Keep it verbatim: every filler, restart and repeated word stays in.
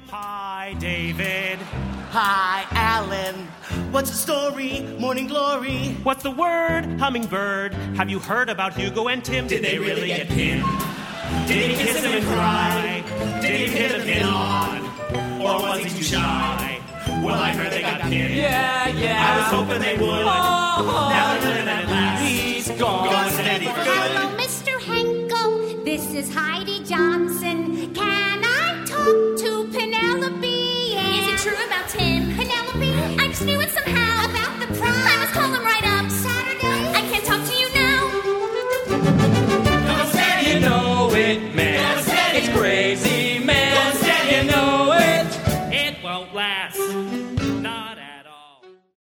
Hi, David. Hi, Alan. What's the story? Morning glory. What's the word? Hummingbird. Have you heard about Hugo and Tim? Did they really get pinned? Did he kiss him and cry? Did he pin the pin on? Or was he too shy? Well, I heard they got pinned. Yeah, yeah. I was hoping they would. Oh, Now they're living at last. He's gone. Gone steady for good. Hello, Mister Henko. This is Heidi Johnson.